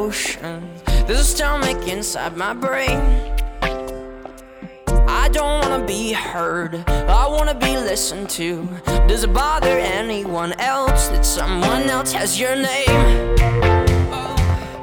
ocean. There's a stomach inside my brain. I don't wanna be heard, I wanna be listened to. Does it bother anyone else that someone else has your name?